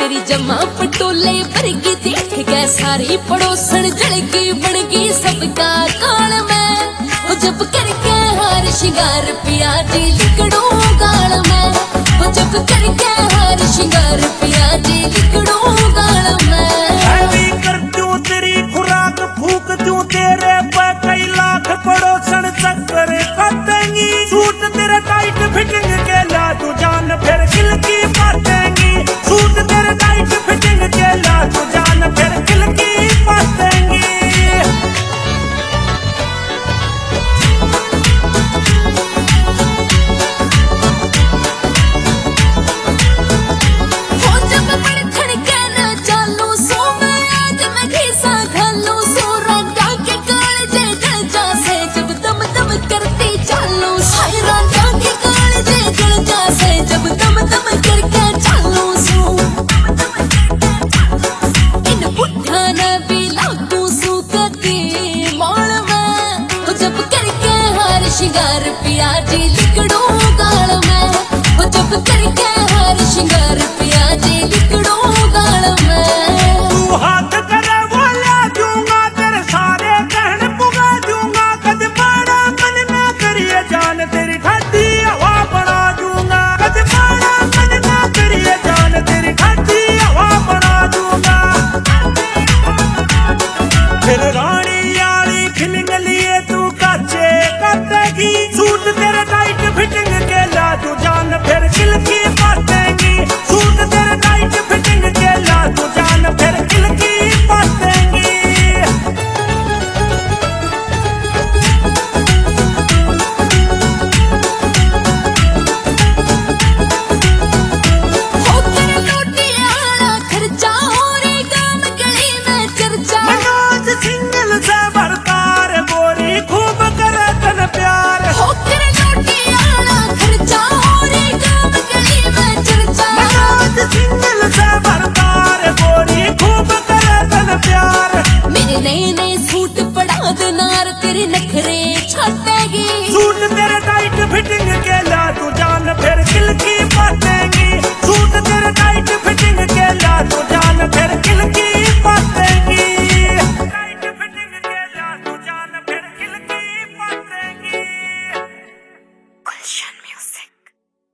तेरी जमा पटोले वर्गी देख के सारी पड़ोसन जड़गी बनगी सबका काल में। जब करके हार शिंगार पिया जी लिकड़ो गाल में। जब करके हार शिंगार पिया जी लिकड़ो गाल में। कर दूं तेरी खुराक फूक दूं तेरे पे कई लाख पड़ोसन चक्कर काटेंगी। सूट तेरे टाइट फिटिंग के ला तू जान फिर किल की बातेंगी। सूट तेरे टाइट फिटिंग के ला तू जान फिर किल की बातेंगी। शिंगार पिया जी लिकड़ो गाल में। जब करके हार शिंगार पिया जी लिकड़ो गाल में। तू हाथ करे वो ला दूंगा तेरे सारे गहन पुगा दूंगा। कद पाड़ा मन में करिए जान तेरी ठाठी हवा बना दूंगा। कद पाड़ा मन में करिए जान तेरी ठाठी हवा बना दूंगा। फिर रानी यारी फिलिंग लिए तू काचे काटेगी। सूट तेरे टाइट फिटिंग के ला तू जान फिर किल की बातेंगी। सूट तेरे टाइट फिटिंग के ला तू जान फिर किल की बातेंगी। मनोज सिंगल से बरतार गोरी खूब करे तन प्यार। मनोज सिंगल से बरतार गोरी खूब करे तन प्यार। मेरे नए नए सूट पड़ा दिनार तेरे नखरे छाटेगी।